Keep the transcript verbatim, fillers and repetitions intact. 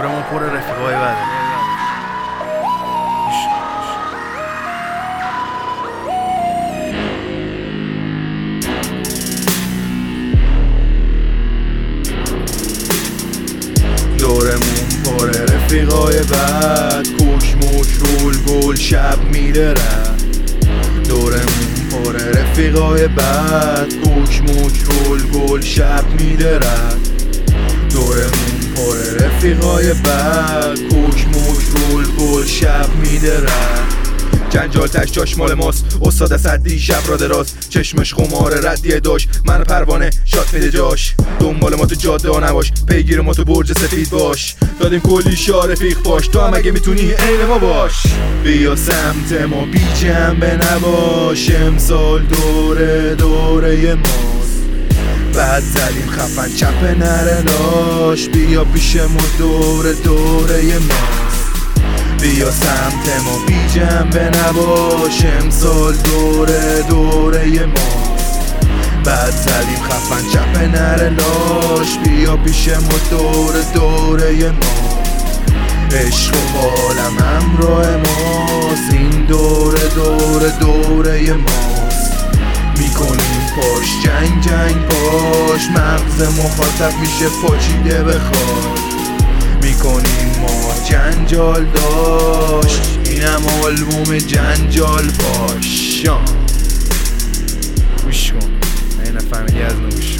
دورمون پر رفیقای بده. دورمون پر رفیقای بد، کوش موش رول گل شب میره رد. دورمون پر رفیقای بد، کوش موش رول گل شب میره رد. دورمون پر رفیقای بد، کوش موش رول گل شب میده رد. جنجال تش جاش مال ماست، استاد صدی شب را دراز، چشمش خمار ردیه داشت، من پروانه شاد میده جاش. دنبال ما تو جاده ها نباش، پیگیر ما تو برج سفید باش، دادیم کلی شاه رفیق باش، تو هم اگه میتونی عین ما باش. بیا سمت ما بی جنبه نباش، امسال دوره دوره ماست، بعد زدیم خفن چپ نره لاش. بیا پیش ما دوره دوره ماست، بیا سمت ما بی جنبه نباش، امسال دوره دوره ماست، بعد زدیم خفن چپ نره لاش. بیا پیش ما دوره دوره ماست، عشق و عالم همراه ماست، این دوره دوره دوره ماست. میکنیم پاش جنگ جنگ پاش، مغز مخاطب میشه پاچیده بخواد. میکنیم ما جنجال داشت، اینم آلبوم جنجال باش. گوش کن این فهمیدی از نوش